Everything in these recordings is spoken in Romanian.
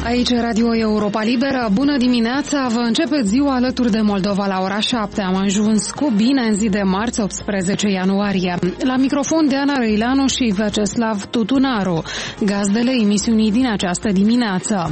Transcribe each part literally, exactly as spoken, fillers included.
Aici Radio Europa Liberă. Bună dimineața! Vă începeți ziua alături de Moldova la ora șapte. Am ajuns cu bine în zi de marți, optsprezece ianuarie. La microfon Diana Răileanu și Vyacheslav Tutunaru, gazdele emisiunii din această dimineață.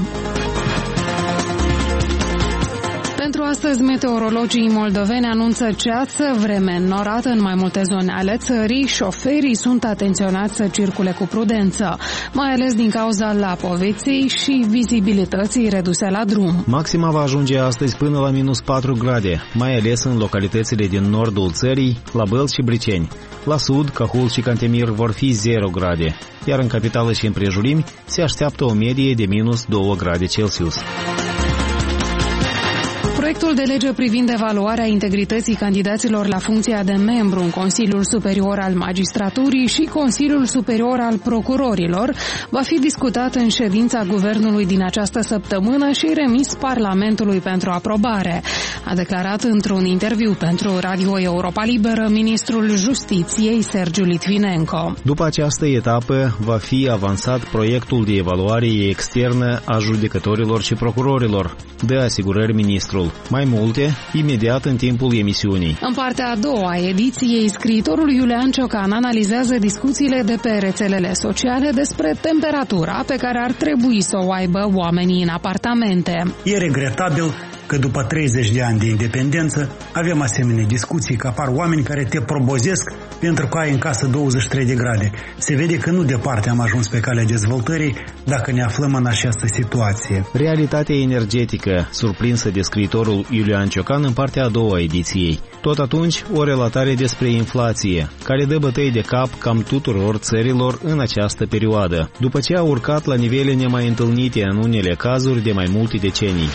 Pentru astăzi, meteorologii moldoveni anunță ceață, vreme înnorată în mai multe zone ale țării. Șoferii sunt atenționați să circule cu prudență, mai ales din cauza lapoveței și vizibilității reduse la drum. Maxima va ajunge astăzi până la minus patru grade, mai ales în localitățile din nordul țării, la Bălți și Briceni. La sud, Cahul și Cantemir vor fi zero grade, iar în capitală și împrejurimi se așteaptă o medie de minus două grade Celsius. Proiectul de lege privind evaluarea integrității candidaților la funcția de membru în Consiliul Superior al Magistraturii și Consiliul Superior al Procurorilor va fi discutat în ședința Guvernului din această săptămână și remis Parlamentului pentru aprobare, a declarat într-un interviu pentru Radio Europa Liberă ministrul Justiției Sergiu Litvinenko. După această etapă va fi avansat proiectul de evaluare externă a judecătorilor și procurorilor, dă asigurări ministrul. Mai multe, imediat în timpul emisiunii. În partea a doua a ediției, scriitorul Iulian Ciocan analizează discuțiile de pe rețelele sociale despre temperatura pe care ar trebui să o aibă oamenii în apartamente. E regretabil că după treizeci de ani de independență avem asemenea discuții, că apar oameni care te probozesc pentru că ai în casă douăzeci și trei de grade. Se vede că nu departe am ajuns pe calea dezvoltării dacă ne aflăm în această situație. Realitatea energetică, surprinsă de scriitorul Iulian Ciocan în partea a doua a ediției. Tot atunci, o relatare despre inflație, care dă bătăi de cap cam tuturor țărilor în această perioadă, după ce a urcat la nivele nemai întâlnite în unele cazuri de mai multe decenii.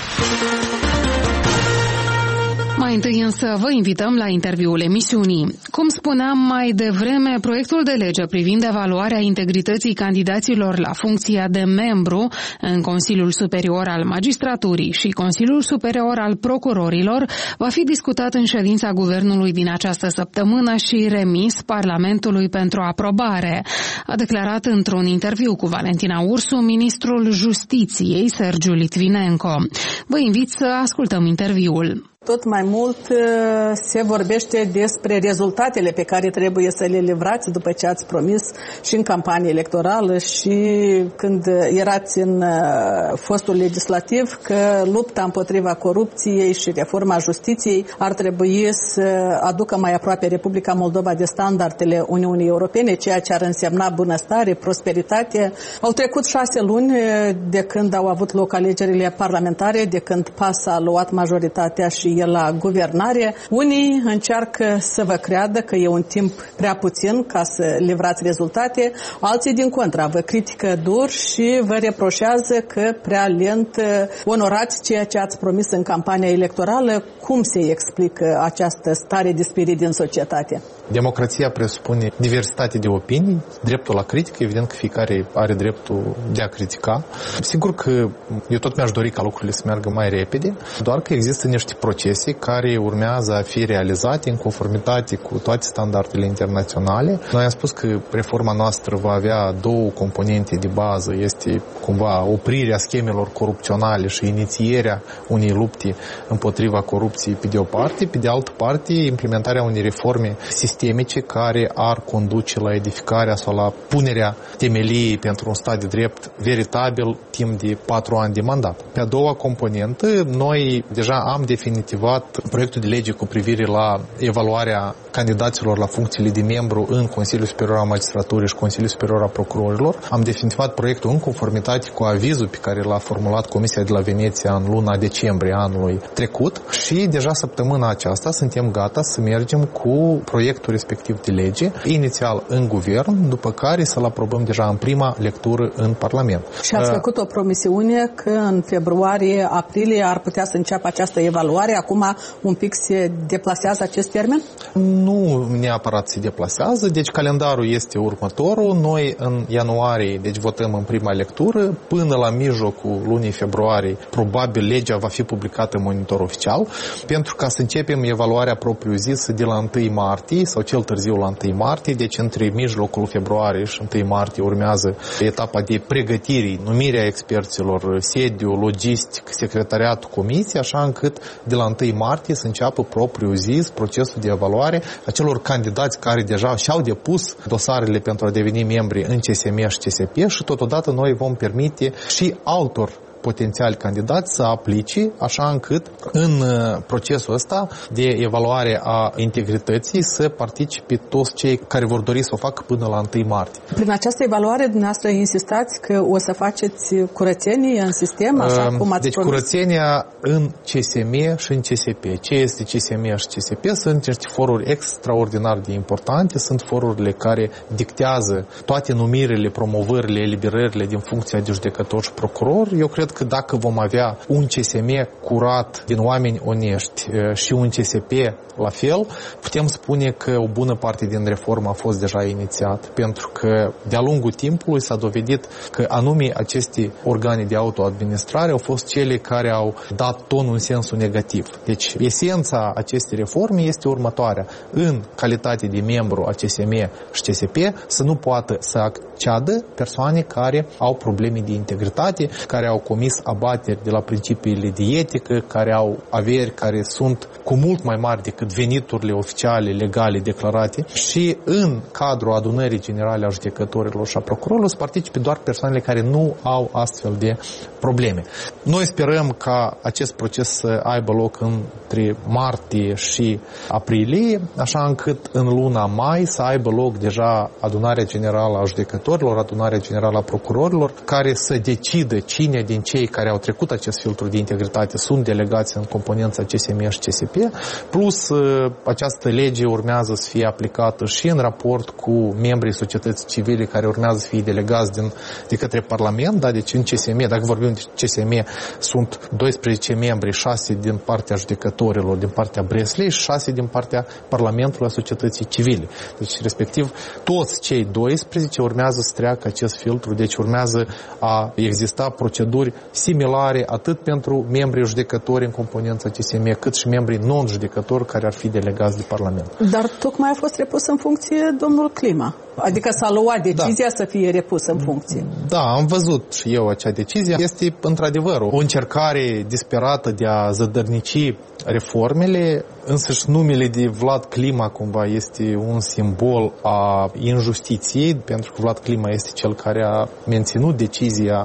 Mai întâi însă vă invităm la interviul emisiunii. Cum spuneam mai devreme, proiectul de lege privind evaluarea integrității candidaților la funcția de membru în Consiliul Superior al Magistraturii și Consiliul Superior al Procurorilor va fi discutat în ședința Guvernului din această săptămână și remis Parlamentului pentru aprobare, a declarat într-un interviu cu Valentina Ursu ministrul Justiției Sergiu Litvinenko. Vă invit să ascultăm interviul. Tot mai mult se vorbește despre rezultatele pe care trebuie să le livrați după ce ați promis și în campanie electorală și când erați în fostul legislativ că lupta împotriva corupției și reforma justiției ar trebui să aducă mai aproape Republica Moldova de standardele Uniunii Europene, ceea ce ar însemna bunăstare, prosperitate. Au trecut șase luni de când au avut loc alegerile parlamentare, de când P A S a luat majoritatea și el la guvernare. Unii încearcă să vă creadă că e un timp prea puțin ca să livrați rezultate, alții din contra vă critică dur și vă reproșează că prea lent onorați ceea ce ați promis în campania electorală. Cum se explică această stare de spirit din societate? Democrația presupune diversitate de opinii, dreptul la critică, evident că fiecare are dreptul de a critica. Sigur că eu tot mi-aș dori ca lucrurile să meargă mai repede, doar că există niște procese care urmează a fi realizate în conformitate cu toate standardele internaționale. Noi am spus că reforma noastră va avea două componente de bază. Este cumva oprirea schemelor corupționale și inițierea unei lupte împotriva corupției pe de o parte, pe de altă parte implementarea unei reforme sistemice care ar conduce la edificarea sau la punerea temeliei pentru un stat de drept veritabil timp de patru ani de mandat. Pe a doua componentă, noi deja am definitivat proiectul de lege cu privire la evaluarea candidaților la funcțiile de membru în Consiliul Superior al Magistraturii și Consiliul Superior al Procurorilor. Am definitivat proiectul în conformitate cu avizul pe care l-a formulat Comisia de la Veneția în luna decembrie anului trecut și deja săptămâna aceasta suntem gata să mergem cu proiectul respectiv de lege, inițial în guvern, după care să-l aprobăm deja în prima lectură în Parlament. Și ați făcut o promisiune că în februarie, aprilie ar putea să înceapă această evaluare. Acum un pic se deplasează acest termen? Nu neapărat se deplasează, deci calendarul este următorul. Noi în ianuarie, deci votăm în prima lectură, până la mijlocul lunii februarie, probabil legea va fi publicată în Monitor Oficial. pentru ca să începem evaluarea propriu-zisă de la întâi martie sau cel târziu la întâi martie, deci între mijlocul februarie și întâi martie urmează etapa de pregătire, numirea experților, sediu, logistic, secretariatul comisiei, așa încât de la întâi martie să înceapă propriu-zis procesul de evaluare a celor candidați care deja și-au depus dosarele pentru a deveni membri în C S M și C S P și totodată noi vom permite și altor potențiali candidați să aplice, așa încât în procesul ăsta de evaluare a integrității să participe toți cei care vor dori să o facă până la întâi martie. Prin această evaluare, dumneavoastră insistați că o să faceți curățenie în sistem, așa uh, cum ați Deci promis? curățenia în C S M și în C S P. Ce este C S M și C S P? Sunt niște foruri extraordinar de importante, sunt forurile care dictează toate numirile, promovările, eliberările din funcția de judecător și procuror. Eu cred că dacă vom avea un C S M curat din oameni onești și un C S P la fel, putem spune că o bună parte din reformă a fost deja inițiat, pentru că de-a lungul timpului s-a dovedit că anume aceste organe de autoadministrare au fost cele care au dat tonul în sensul negativ. Deci, esența acestei reforme este următoarea. În calitate de membru a C S M și C S P, să nu poată să acceadă persoane care au probleme de integritate, care au comis abateri de la principiile de etică, care au averi care sunt cu mult mai mari decât veniturile oficiale, legale, declarate și în cadrul adunării generale a judecătorilor și a procurorilor să participe doar persoanele care nu au astfel de probleme. Noi sperăm ca acest proces să aibă loc între martie și aprilie, așa încât în luna mai să aibă loc deja adunarea generală a judecătorilor, adunarea generală a procurorilor, care să decidă cine din cei care au trecut acest filtru de integritate sunt delegați în componența C S M și C S P, plus această lege urmează să fie aplicată și în raport cu membrii societății civile care urmează să fie delegați din, de către Parlament, da? Deci în C S M, dacă vorbim de C S M, sunt doisprezece membri, șase din partea judecătorilor, din partea Breslei și șase din partea Parlamentului a societății civile. Deci, respectiv, toți cei doisprezece urmează să treacă acest filtru, deci urmează a exista proceduri similare atât pentru membrii judecători în componența C S M, cât și membrii non-judecători care ar fi delegați de Parlament. Dar tocmai a fost repus în funcție domnul Clima. Adică s-a luat decizia da. să fie repus în funcție. Da, am văzut și eu acea decizie. Este într-adevăr o încercare disperată de a zădărnici reformele, însăși numele de Vlad Clima cumva este un simbol a injustiției, pentru că Vlad Clima este cel care a menținut decizia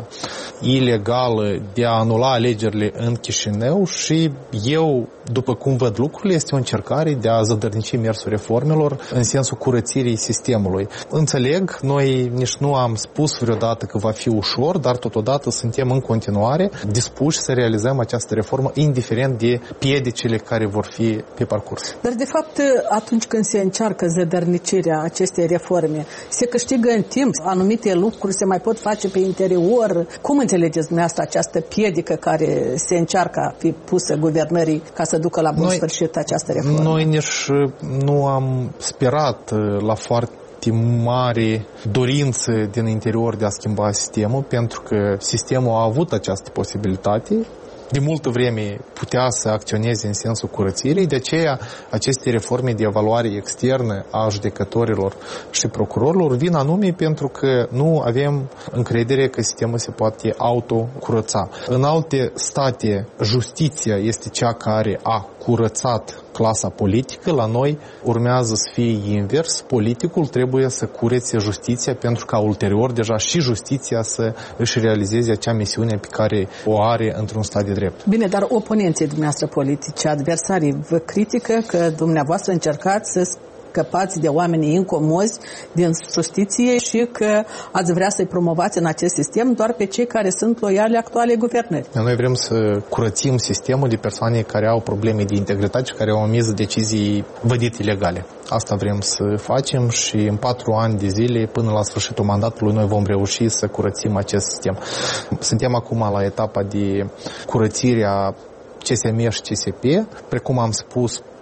ilegală de a anula alegerile în Chișinău și eu, după cum văd lucrurile, este o încercare de a zădărnici mersul reformelor în sensul curățirii sistemului. Înțeleg, noi nici nu am spus vreodată că va fi ușor, dar totodată suntem în continuare dispuși să realizăm această reformă, indiferent de piedicile care vor fi pe parcurs. Dar, de fapt, atunci când se încearcă zădărnicirea acestei reforme, se câștigă în timp, anumite lucruri se mai pot face pe interior. Cum înțelegeți dumneavoastră această piedică care se încearcă a fi pusă guvernării ca să ducă la bun noi, sfârșit această reformă? Noi nici nu am sperat la foarte mare dorință din interior de a schimba sistemul, pentru că sistemul a avut această posibilitate. De multă vreme putea să acționeze în sensul curățirii, de aceea aceste reforme de evaluare externă a judecătorilor și procurorilor vin anume pentru că nu avem încredere că sistemul se poate autocurăța. În alte state, justiția este cea care a curățat clasa politică, la noi urmează să fie invers. Politicul trebuie să curețe justiția pentru ca ulterior deja și justiția să își realizeze acea misiune pe care o are într-un stat de drept. Bine, dar oponenții dumneavoastră politici, adversarii, vă critică că dumneavoastră încercați să scăpați de oamenii incomozi din justiție și că ați vrea să-i promovați în acest sistem doar pe cei care sunt loiali actuale guvernări. Noi vrem să curățim sistemul de persoane care au probleme de integritate și care au emis decizii vădite ilegale. Asta vrem să facem și în patru ani de zile, până la sfârșitul mandatului, noi vom reuși să curățim acest sistem. Suntem acum la etapa de curățire a C S M și C S P. Precum am spus,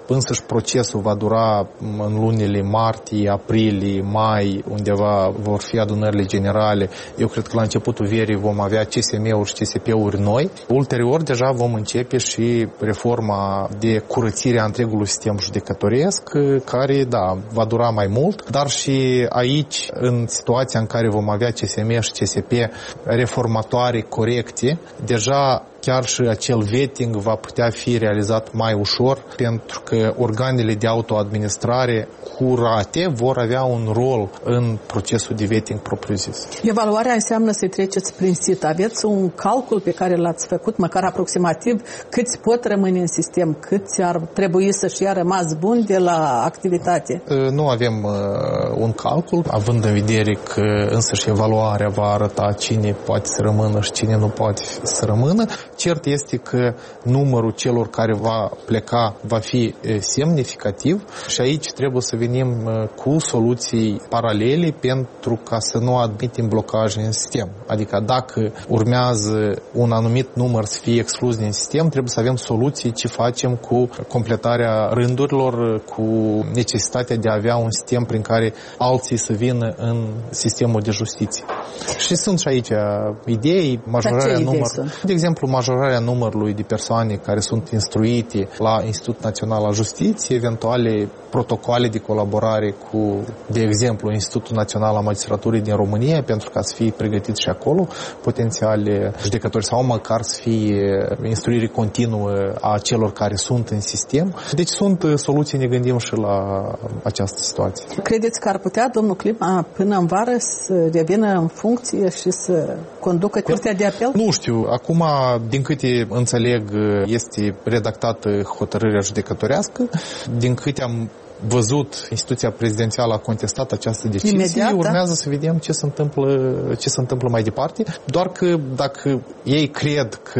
însăși procesul va dura în lunile martie, aprilie, mai, undeva vor fi adunările generale. Eu cred că la începutul verii vom avea C S M-uri și C S P-uri noi. Ulterior, deja vom începe și reforma de curățire a întregului sistem judecătoresc, care, da, va dura mai mult, dar și aici, în situația în care vom avea C S M și C S P reformatoare corecte, deja chiar și acel vetting va putea fi realizat mai ușor, pentru că organele de autoadministrare curate vor avea un rol în procesul de vetting propriu-zis. Evaluarea înseamnă să treceți prin sit. Aveți un calcul pe care l-ați făcut, măcar aproximativ, câți pot rămâne în sistem, câți ar trebui să-și ia rămas buni de la activitate? Nu avem uh, un calcul, având în vedere că însăși evaluarea va arăta cine poate să rămână și cine nu poate să rămână. Cert este că numărul celor care va pleca va fi semnificativ și aici trebuie să venim cu soluții paralele pentru ca să nu admitem blocaje în sistem. Adică dacă urmează un anumit număr să fie exclus din sistem, trebuie să avem soluții ce facem cu completarea rândurilor, cu necesitatea de a avea un sistem prin care alții să vină în sistemul de justiție. Și sunt și aici idei, majorarea numărului. De exemplu, majorarea numărului de persoane care sunt instruite la Institutul Național al Justiției, eventuale protocoale de colaborare cu, de exemplu, Institutul Național al Magistraturii din România, pentru ca să fie pregătit și acolo potențiale judecători sau măcar să fie instruire continuă a celor care sunt în sistem. Deci sunt soluții, ne gândim și la această situație. Credeți că ar putea domnul Clima până în vară să revină în funcție și să conducă Curtea de Apel? Nu știu. Acum, din câte înțeleg, este redactată hotărârea judecătorească. Din câte am văzut, instituția prezidențială a contestat această decizie. Imediat, urmează da? să vedem ce se întâmplă, ce se întâmplă mai departe. Doar că dacă ei cred că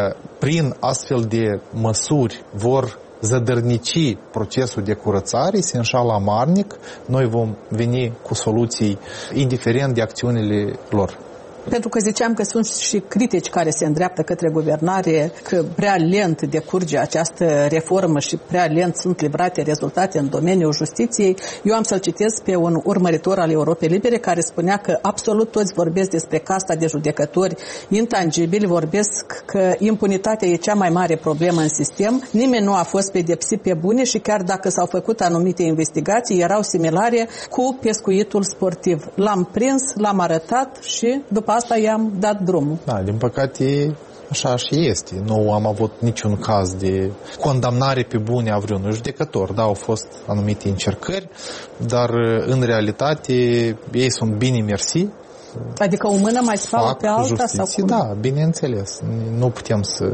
prin astfel de măsuri vor zădărnici procesul de curățare, se înșală amarnic, noi vom veni cu soluții indiferent de acțiunile lor. Pentru că ziceam că sunt și critici care se îndreaptă către guvernare, că prea lent decurge această reformă și prea lent sunt livrate rezultate în domeniul justiției. Eu am să-l citesc pe un urmăritor al Europei Libere care spunea că absolut toți vorbesc despre casta de judecători intangibili, vorbesc că impunitatea e cea mai mare problemă în sistem, nimeni nu a fost pedepsit pe bune și chiar dacă s-au făcut anumite investigații, erau similare cu pescuitul sportiv. L-am prins, l-am arătat și după asta i-am dat drumul. Da, din păcate așa și este. Nu am avut niciun caz de condamnare pe bune a vreunui judecător. Da, au fost anumite încercări, dar în realitate ei sunt bine mersi. Adică o mână mai spală pe alta? Justiție, sau cum? Da, bineînțeles. Nu putem să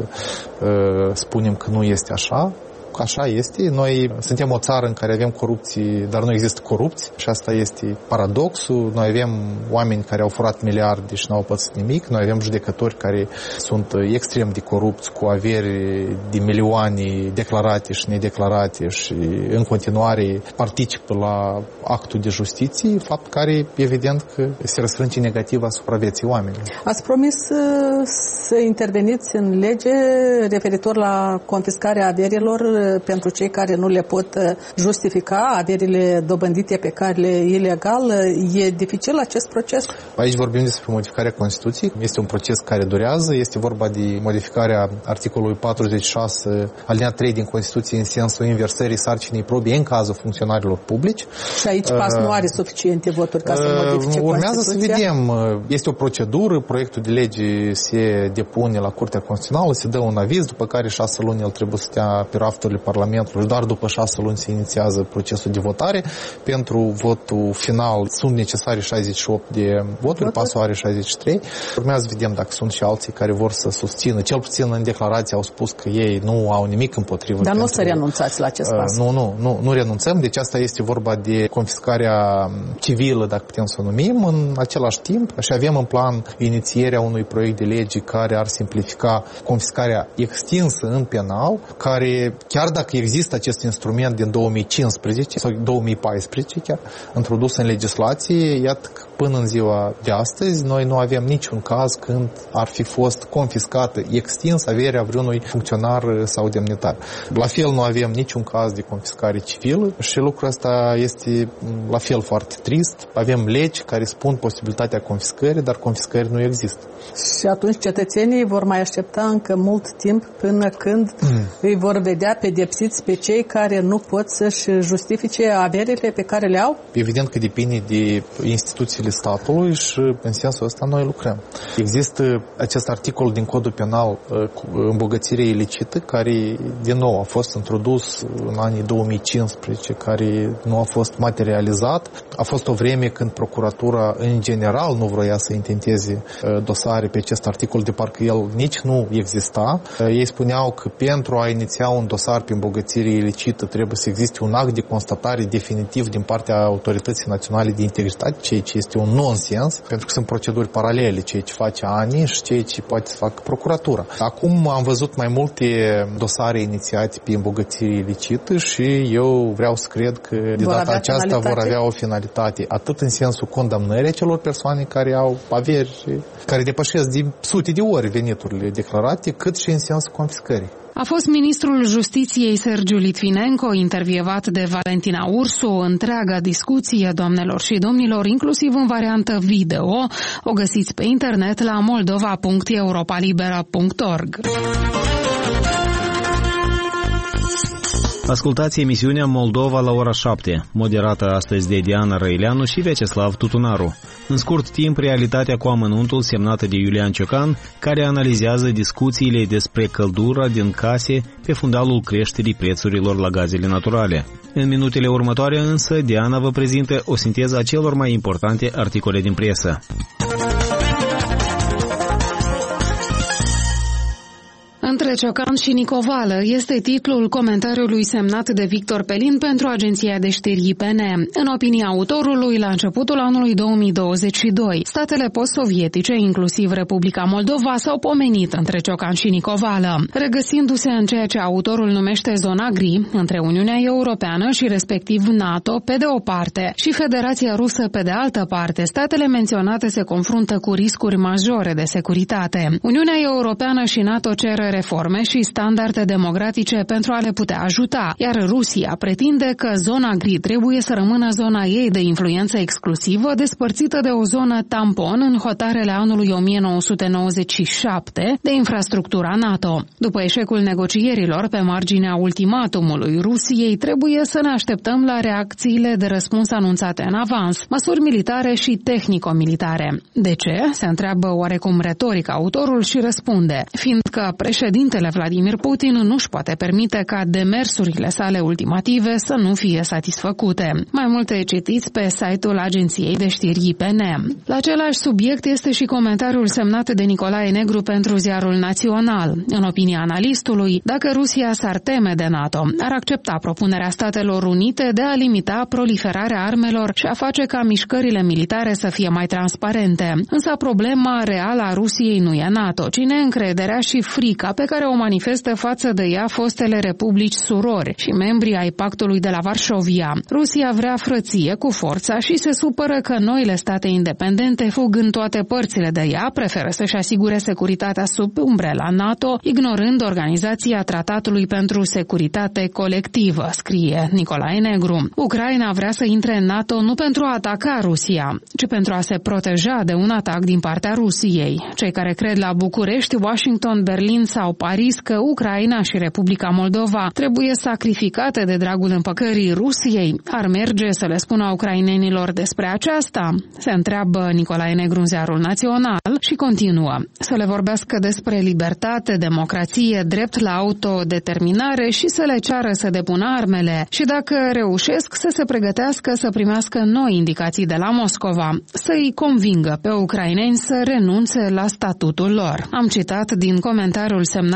uh, spunem că nu este așa. Așa este. Noi suntem o țară în care avem corupție, dar nu există corupție și asta este paradoxul. Noi avem oameni care au furat miliarde și n-au pățit nimic. Noi avem judecători care sunt extrem de corupți, cu averi de milioane declarate și nedeclarate și în continuare participă la actul de justiție, fapt care evident că se răsfrânge negativ asupra vieții oamenilor. Ați promis să interveniți în lege referitor la confiscarea averilor pentru cei care nu le pot justifica, averile dobândite pe cale ilegal. E dificil acest proces? Aici vorbim despre modificarea Constituției. Este un proces care durează. Este vorba de modificarea articolului patruzeci și șase, alineat trei din Constituție, în sensul inversării sarcinii probii în cazul funcționarilor publici. Și aici P A S uh, nu are suficiente voturi ca să modifice Urmează Constituția? să vedem. Este o procedură, proiectul de lege se depune la Curtea Constituțională, se dă un aviz, după care șase luni el trebuie să stea pe rafturile Parlamentului. Doar după șase luni se inițiază procesul de votare. Pentru votul final sunt necesare șaizeci și opt de voturi, P A S-ul are șaizeci și trei. Urmează să vedem dacă sunt și alții care vor să susțină. Cel puțin în declarație au spus că ei nu au nimic împotrivă. Dar nu o să renunțați la acest pas. Uh, nu, nu, nu, nu renunțăm. Deci asta este vorba de confiscarea civilă, dacă putem să o numim, în același timp și avem în plan inițierea unui proiect de lege care ar simplifica confiscarea extinsă în penal, care chiar chiar dacă există acest instrument din două mii cincisprezece sau două mii paisprezece chiar, introdus în legislație, iată că până în ziua de astăzi noi nu avem niciun caz când ar fi fost confiscată, extins averea vreunui funcționar sau demnitar. La fel nu avem niciun caz de confiscare civilă și lucrul ăsta este la fel foarte trist. Avem legi care spun posibilitatea confiscării, dar confiscări nu există. Și atunci cetățenii vor mai aștepta încă mult timp până când mm. îi vor vedea pedepsiți pe cei care nu pot să-și justifice averile pe care le au? Evident că depinde de instituțiile statului și în sensul ăsta noi lucrăm. Există acest articol din Codul Penal cu îmbogățire ilicită care din nou a fost introdus în anii două mii cincisprezece, care nu a fost materializat. A fost o vreme când procuratura în general nu vroia să intenteze dosare pe acest articol, de parcă el nici nu exista. Ei spuneau că pentru a iniția un dosar pe îmbogățire ilicită trebuie să existe un act de constatare definitiv din partea Autorității Naționale de Integritate, ceea ce este un nonsens, pentru că sunt proceduri paralele, ceea ce face A N I și ceea ce poate să facă procuratura. Acum am văzut mai multe dosare inițiate pe îmbogățire ilicită și eu vreau să cred că de vor data aceasta finalitate. vor avea o finalitate, atât în sensul condamnării acelor persoane care au averi, care depășesc de sute de ori veniturile declarate, cât și în sensul confiscării. A fost ministrul Justiției Sergiu Litvinenko, intervievat de Valentina Ursu. Întreaga discuție, doamnelor și domnilor, inclusiv în variantă video, o găsiți pe internet la moldova punct europalibera punct org. Ascultați emisiunea Moldova la ora șapte, moderată astăzi de Diana Răileanu și Vyacheslav Tutunaru. În scurt timp, realitatea cu amănuntul semnată de Iulian Ciocan, care analizează discuțiile despre căldura din case pe fundalul creșterii prețurilor la gazele naturale. În minutele următoare însă, Diana vă prezintă o sinteză a celor mai importante articole din presă. Între Ciocan și Nicovală este titlul comentariului semnat de Victor Pelin pentru agenția de știri I P N. În opinia autorului, la începutul anului două mii douăzeci și doi, statele post-sovietice, inclusiv Republica Moldova, s-au pomenit între Ciocan și Nicovală, regăsindu-se în ceea ce autorul numește zona gri, între Uniunea Europeană și respectiv NATO pe de o parte și Federația Rusă pe de altă parte. Statele menționate se confruntă cu riscuri majore de securitate. Uniunea Europeană și NATO cer reforme și standarde democratice pentru a le putea ajuta, iar Rusia pretinde că zona gri trebuie să rămână zona ei de influență exclusivă, despărțită de o zonă tampon în hotarele anului o mie nouă sute nouăzeci și șapte de infrastructura NATO. După eșecul negocierilor pe marginea ultimatumului Rusiei, trebuie să ne așteptăm la reacțiile de răspuns anunțate în avans, măsuri militare și tehnico-militare. De ce? Se întreabă oarecum retoric autorul și răspunde, fiindcă președintele Vladimir Putin nu-și poate permite ca demersurile sale ultimative să nu fie satisfăcute. Mai multe citiți pe site-ul agenției de știri I P N. La același subiect este și comentariul semnat de Nicolae Negru pentru Ziarul Național. În opinia analistului, dacă Rusia s-ar teme de NATO, ar accepta propunerea Statelor Unite de a limita proliferarea armelor și a face ca mișcările militare să fie mai transparente. Însă problema reală a Rusiei nu e NATO, ci neîncrederea și frica pe care o manifestă față de ea fostele republici surori și membrii ai pactului de la Varșovia. Rusia vrea frăție cu forța și se supără că noile state independente fug în toate părțile de ea, preferă să-și asigure securitatea sub umbrela NATO, ignorând Organizația Tratatului pentru Securitate Colectivă, scrie Nicolae Negru. Ucraina vrea să intre în NATO nu pentru a ataca Rusia, ci pentru a se proteja de un atac din partea Rusiei. Cei care cred la București, Washington, Berlin sau Paris că Ucraina și Republica Moldova trebuie sacrificate de dragul împăcării Rusiei, ar merge să le spună ucrainenilor despre aceasta? Se întreabă Nicolae Negru în Ziarul Național și continuă. Să le vorbească despre libertate, democrație, drept la autodeterminare și să le ceară să depună armele și dacă reușesc să se pregătească să primească noi indicații de la Moscova, să-i convingă pe ucraineni să renunțe la statutul lor. Am citat din comentariul semnat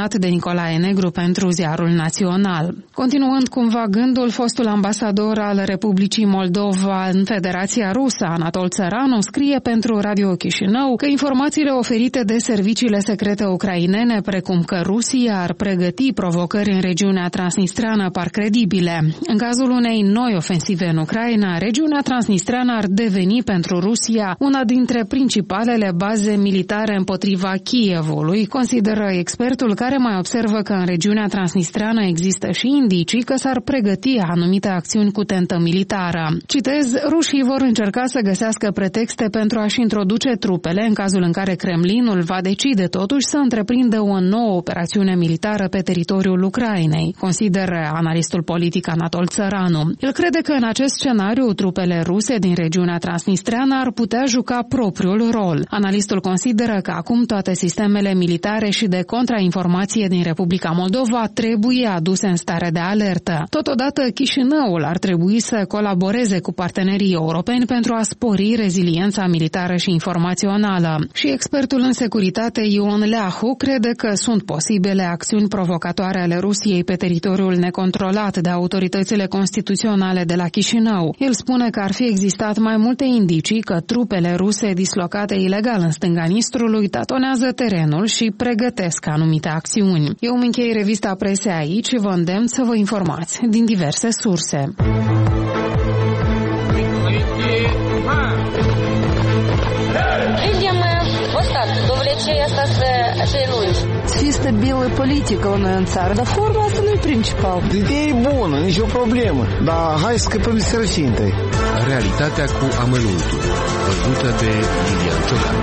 menționat de Nicolae Negru pentru Ziarul Național. Continuând cumva gândul, fostul ambasador al Republicii Moldova în Federația Rusă, Anatol Țăranu, scrie pentru Radio Chișinău că informațiile oferite de serviciile secrete ucrainene, precum că Rusia ar pregăti provocări în regiunea transnistreană, par credibile. În cazul unei noi ofensive în Ucraina, regiunea transnistreană ar deveni pentru Rusia una dintre principalele baze militare împotriva Kievului, consideră expertul, care mai observă că în regiunea transnistreană există și indicii că s-ar pregăti anumite acțiuni cu tentă militară. Citez, rușii vor încerca să găsească pretexte pentru a-și introduce trupele în cazul în care Kremlinul va decide totuși să întreprindă o nouă operațiune militară pe teritoriul Ucrainei, consideră analistul politic Anatol Țăranu. El crede că în acest scenariu trupele ruse din regiunea transnistreană ar putea juca propriul rol. Analistul consideră că acum toate sistemele militare și de contrainformație din Republica Moldova trebuie aduse în stare de alertă. Totodată, Chișinăul ar trebui să colaboreze cu partenerii europeni pentru a spori reziliența militară și informațională. Și expertul în securitate Ion Leahu crede că sunt posibile acțiuni provocatoare ale Rusiei pe teritoriul necontrolat de autoritățile constituționale de la Chișinău. El spune că ar fi existat mai multe indicii că trupele ruse dislocate ilegal în stânga Nistrului tatonează terenul și pregătesc anumite acțiuni. Eu îmi închei revista presei aici și vă îndemn să vă informați din diverse surse. Și stabilă politică în țară, dar forma asta nu e principal. Ideea e bună, nicio problemă, dar hai să scăpăm de sărăcie întâi. Realitatea cu amănuntul, văzută de Lilian Ciocan.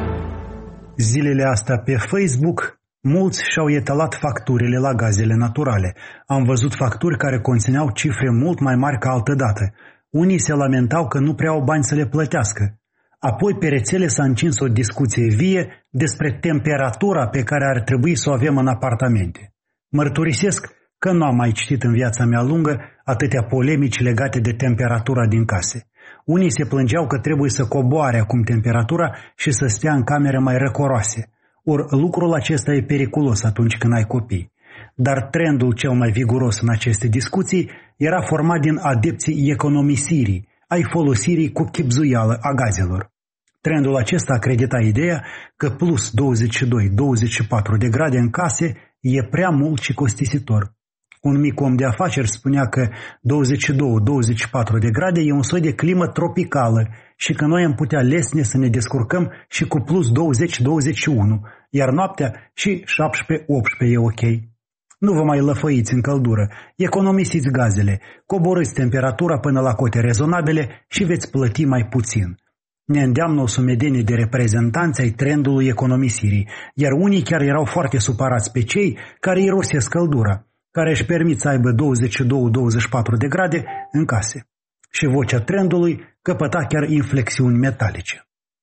Zilele astea pe Facebook, mulți și-au etalat facturile la gazele naturale. Am văzut facturi care conțineau cifre mult mai mari ca altădată. Unii se lamentau că nu prea au bani să le plătească. Apoi pe rețele s-a încins o discuție vie despre temperatura pe care ar trebui să o avem în apartamente. Mărturisesc că nu am mai citit în viața mea lungă atâtea polemici legate de temperatura din case. Unii se plângeau că trebuie să coboare acum temperatura și să stea în camere mai răcoroase. Ori lucrul acesta e periculos atunci când ai copii. Dar trendul cel mai viguros în aceste discuții era format din adepții economisirii, ai folosirii cu chibzuială a gazelor. Trendul acesta acredita ideea că plus douăzeci și doi douăzeci și patru de grade în case e prea mult și costisitor. Un mic om de afaceri spunea că douăzeci și doi douăzeci și patru de grade e un soi de climă tropicală și că noi am putea lesne să ne descurcăm și cu plus douăzeci douăzeci și unu, iar noaptea și șaptesprezece optsprezece e ok. Nu vă mai lăfăiți în căldură, economisiți gazele, coborâți temperatura până la cote rezonabile și veți plăti mai puțin. Ne îndeamnă o sumedenie de reprezentanți ai trendului economisirii, iar unii chiar erau foarte supărați pe cei care irosesc căldura, care își permit să aibă douăzeci și doi douăzeci și patru de grade în case. Și vocea trendului căpăta chiar inflexiuni metalice.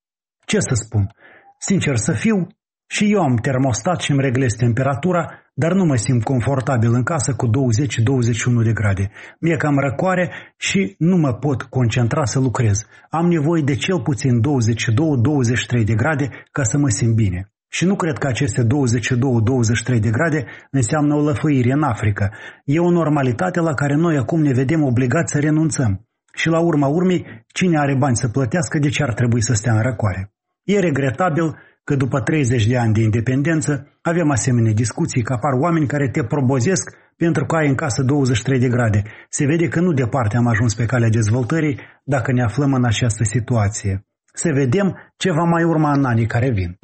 Ce să spun? Sincer să fiu, și eu am termostat și îmi reglez temperatura, dar nu mă simt confortabil în casă cu douăzeci douăzeci și unu de grade. Mi-e cam răcoare și nu mă pot concentra să lucrez. Am nevoie de cel puțin douăzeci și doi douăzeci și trei de grade ca să mă simt bine. Și nu cred că aceste douăzeci și doi douăzeci și trei de grade înseamnă o lăfăire în Africa. E o normalitate la care noi acum ne vedem obligați să renunțăm. Și la urma urmei, cine are bani să plătească, de ce ar trebui să stea în răcoare? E regretabil că după treizeci de ani de independență avem asemenea discuții, că apar oameni care te probozesc pentru că ai în casă douăzeci și trei de grade. Se vede că nu departe am ajuns pe calea dezvoltării dacă ne aflăm în această situație. Să vedem ce va mai urma în anii care vin.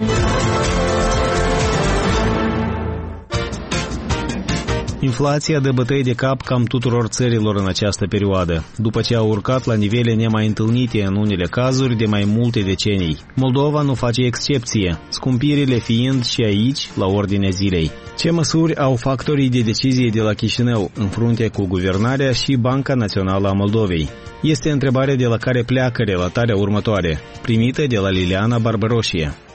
Inflația dă bătăi de cap cam tuturor țărilor în această perioadă, după ce a urcat la nivele nemai întâlnite în unele cazuri de mai multe decenii. Moldova nu face excepție, scumpirile fiind și aici la ordinea zilei. Ce măsuri au factorii de decizie de la Chișinău în frunte cu guvernarea și Banca Națională a Moldovei? Este întrebarea de la care pleacă relatarea următoare, primită de la Liliana Barbaroșie.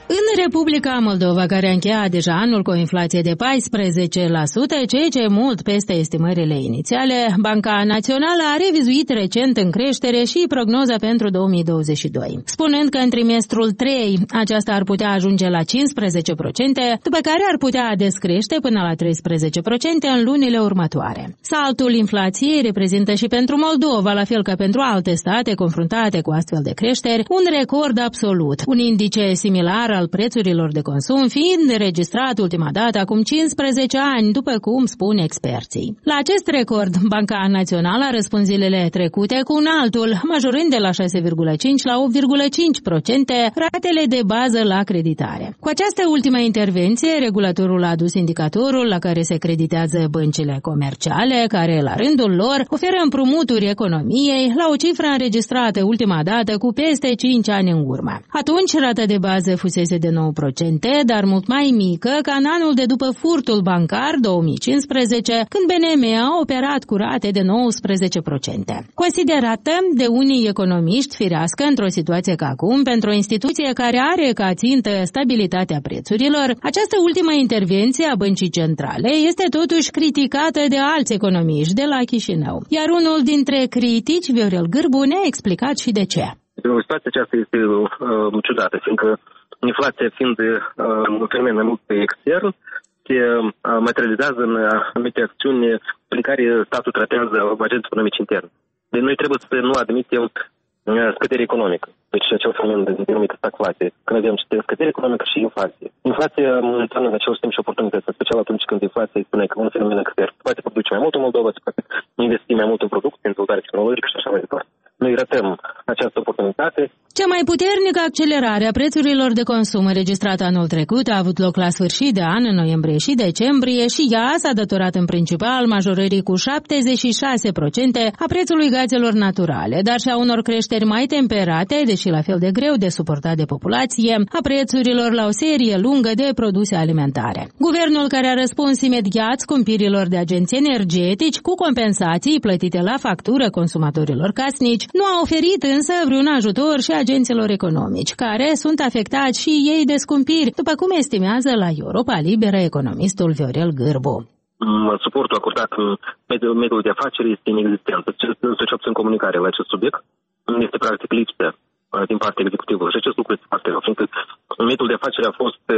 În Republica Moldova, care a încheiat deja anul cu o inflație de paisprezece la sută, ceea ce e mult peste estimările inițiale, Banca Națională a revizuit recent în creștere și prognoza pentru două mii douăzeci și doi, spunând că în trimestrul trei aceasta ar putea ajunge la cincisprezece la sută, după care ar putea descrește până la treisprezece la sută în lunile următoare. Saltul inflației reprezintă și pentru Moldova, la fel ca pentru alte state confruntate cu astfel de creșteri, un record absolut, un indice similar al prețurilor de consum fiind înregistrat ultima dată acum cincisprezece ani, după cum spun experții. La acest record, Banca Națională a răspuns zilele trecute cu un altul, majorând de la șase virgulă cinci la opt virgulă cinci la sută ratele de bază la creditare. Cu această ultimă intervenție, regulatorul a adus indicatorul la care se creditează băncile comerciale, care, la rândul lor, oferă împrumuturi economiei la o cifră înregistrată ultima dată cu peste cinci ani în urmă. Atunci, rata de bază fusese de nouă la sută, dar mult mai mică ca în anul de după furtul bancar două mii cincisprezece, când B N M a operat cu rate de nouăsprezece la sută. Considerată de unii economiști firească într-o situație ca acum, pentru o instituție care are ca țintă stabilitatea prețurilor, această ultimă intervenție a Băncii Centrale este totuși criticată de alți economiști de la Chișinău. Iar unul dintre critici, Viorel Gârbu, ne-a explicat și de ce. Situația aceasta este uh, ciudată, fiindcă inflația fiind uh, un fenomen mai mult extern, se uh, materializează în anumite acțiuni prin care statul tratează agenții economici interni. Deci noi trebuie să nu admitem uh, scădere economică, deci acel fenomen denumit stagflație, când avem și scădere economică și inflație. Inflația înseamnă în același timp și oportunități, special atunci când inflația spune că un fenomen extern poate produce mai mult în Moldova, se poate investi mai mult în producție, în dezvoltare tehnologică și așa mai departe. Noi ratăm această oportunitate. Cea mai puternică accelerare a prețurilor de consum înregistrată anul trecut a avut loc la sfârșit de an, în noiembrie și decembrie, și ea s-a datorat în principal majorării cu șaptezeci și șase la sută a prețului gazelor naturale, dar și a unor creșteri mai temperate, deși la fel de greu de suportat de populație, a prețurilor la o serie lungă de produse alimentare. Guvernul, care a răspuns imediat scumpirilor de agenți energetici cu compensații plătite la factură consumatorilor casnici, nu a oferit însă vreun ajutor și agenților economici, care sunt afectați și ei de scumpiri, după cum estimează la Europa Liberă economistul Viorel Gârbu. Suportul acordat mediul, mediul de afaceri este inexistent. Să obțin comunicare la acest subiect este practic lipsă din partea executivului. Și acest lucru este foarte rău, fiindcă mediul de afaceri a fost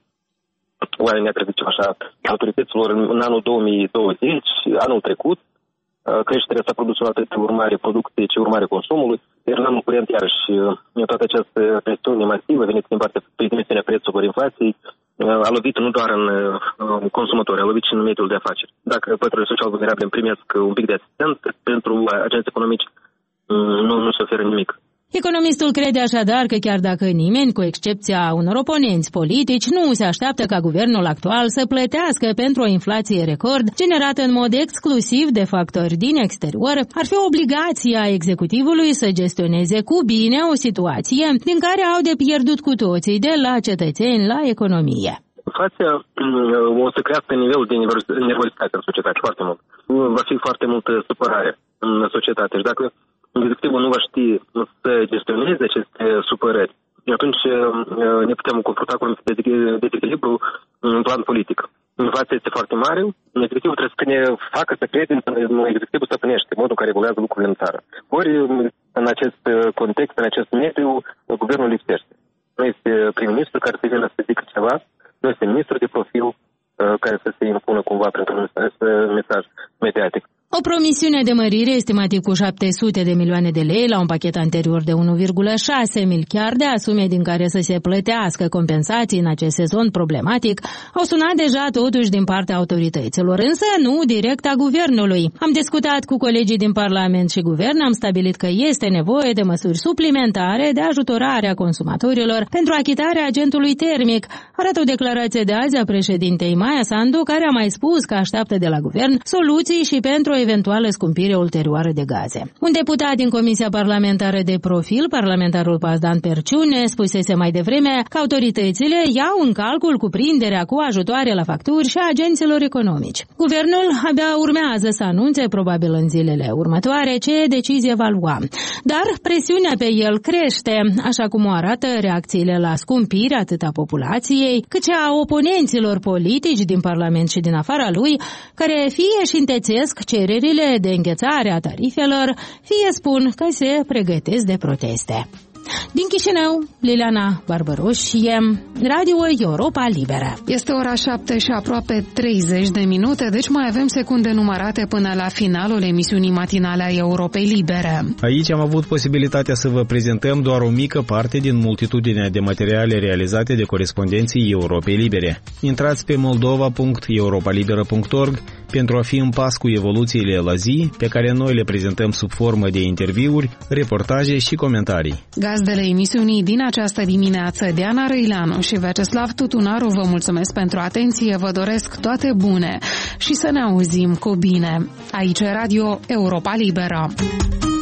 oare ne-a trebuit așa autorităților în anul două mii douăzeci, anul trecut. Creșterea s-a produs atât urmare producției, ci urmare consumului, iar în anul curent, iarăși, toată această presiune masivă venită din partea presiunea prețurilor inflației a lovit nu doar în consumatori, a lovit și în mediul de afaceri. Dacă păturile social vulnerabile primesc un pic de asistent, pentru agenți economici nu, nu se oferă nimic. Economistul crede așadar că chiar dacă nimeni, cu excepția unor oponenți politici, nu se așteaptă ca guvernul actual să plătească pentru o inflație record generată în mod exclusiv de factori din exterior, ar fi obligația executivului să gestioneze cu bine o situație din care au de pierdut cu toții, de la cetățeni la economie. Inflația o să crească nivelul de nervozitate în societate foarte mult. Va fi foarte multă supărare în societate și dacă executivul nu va ști să gestioneze aceste supărări, atunci ne putem confrunta cu un dezechilibru în plan politic. Inflația este foarte mare, executivul trebuie să ne facă să credem că executivul stăpânește modul în care evoluează lucrurile în țară. Ori în acest context, în acest mediu, guvernul lipsește. Nu este prim-ministru care să vină să zică ceva, nu este ministru de profil care să se impună cumva printr-un mesaj mediatic. O promisiune de mărire estimativ cu șapte sute de milioane de lei la un pachet anterior de unu virgulă șase miliarde, sume din care să se plătească compensații în acest sezon problematic, au sunat deja totuși din partea autorităților, însă nu direct a guvernului. Am discutat cu colegii din Parlament și Guvern, am stabilit că este nevoie de măsuri suplimentare de ajutorare a consumatorilor pentru achitarea agentului termic, arată o declarație de azi a președintei Maia Sandu, care a mai spus că așteaptă de la guvern soluții și pentru o eventuală scumpire ulterioară de gaze. Un deputat din Comisia Parlamentară de Profil, parlamentarul Pazdan Perciune, spusese mai devreme că autoritățile iau în calcul cuprinderea cu ajutoare la facturi și a agenților economici. Guvernul abia urmează să anunțe, probabil în zilele următoare, ce decizie va lua. Dar presiunea pe el crește, așa cum o arată reacțiile la scumpiri atât a populației, cât și a oponenților politici din Parlament și din afara lui, care fie își întețesc cererile de înghețare a tarifelor, fie spun că se pregătesc de proteste. Din Chișinău, Liliana Barbaroșie, Radio Europa Liberă. Este ora șapte și aproape treizeci de minute, deci mai avem secunde numărate până la finalul emisiunii matinale a Europei Libere. Aici am avut posibilitatea să vă prezentăm doar o mică parte din multitudinea de materiale realizate de corespondenții Europei Libere. Intrați pe moldova punct europa liberă punct org pentru a fi în pas cu evoluțiile la zi, pe care noi le prezentăm sub formă de interviuri, reportaje și comentarii. Gazdele emisiunii din această dimineață, Diana Răileanu și Vyacheslav Tutunaru, vă mulțumesc pentru atenție, vă doresc toate bune și să ne auzim cu bine. Aici Radio Europa Liberă.